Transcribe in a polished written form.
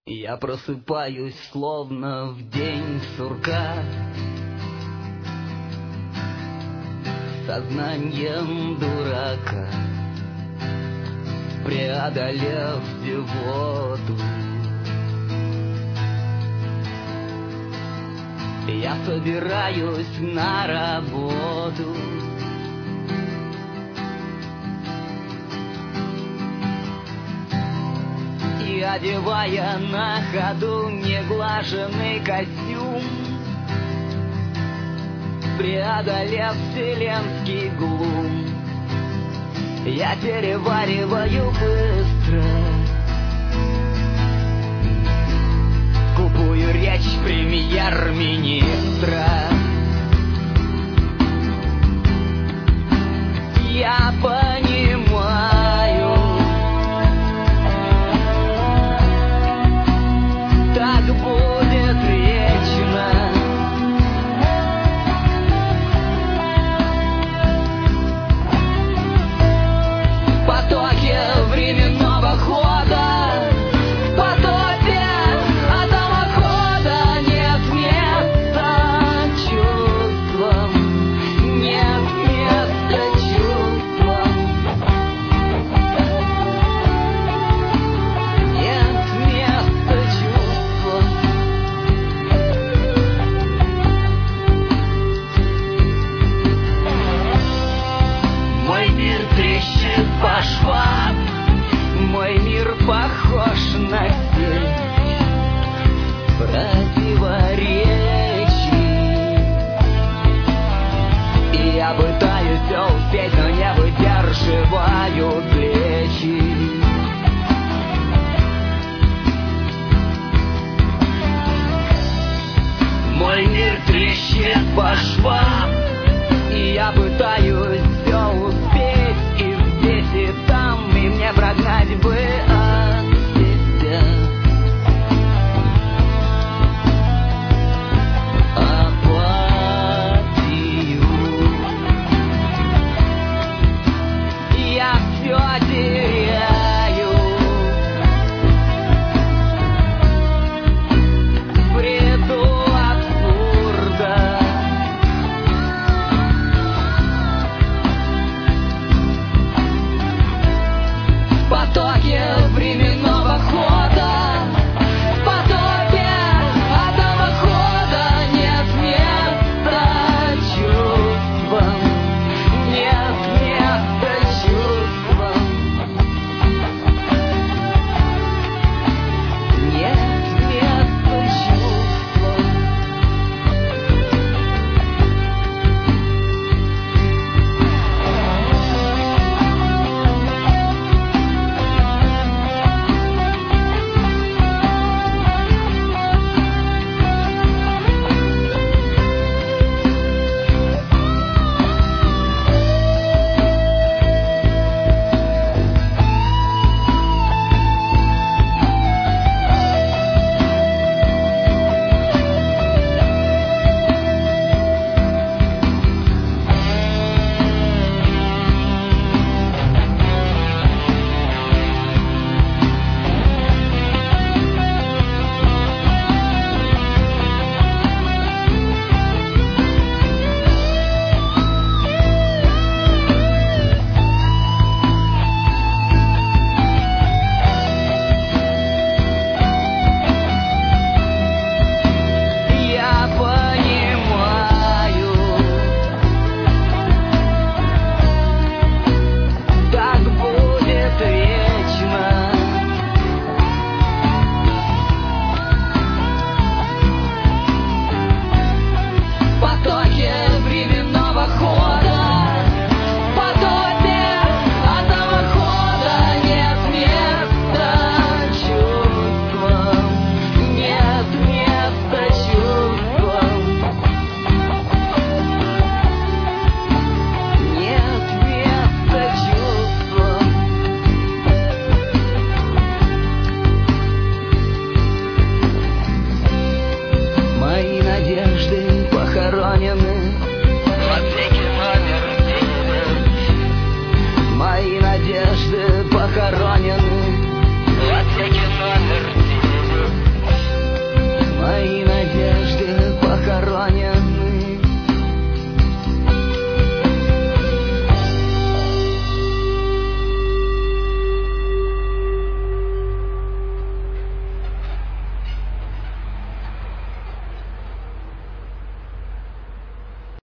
Я просыпаюсь, словно в день сурка, сознанием дурака, преодолев зевоту. Я собираюсь на работу, и одевая на ходу неглаженный костюм, преодолев вселенский глум, я перевариваю быстро скупую речь премьер-министра. Я понимаю, так будет вечно. Потоки временного хода, потопе атомохода, нет места чувствам, нет места чувствам, нет места чувствам. Мой мир трещит по швам, мой мир похож на сеть противоречий. И я пытаюсь все успеть, но не выдерживаю плечи. Мой мир трещит по швам,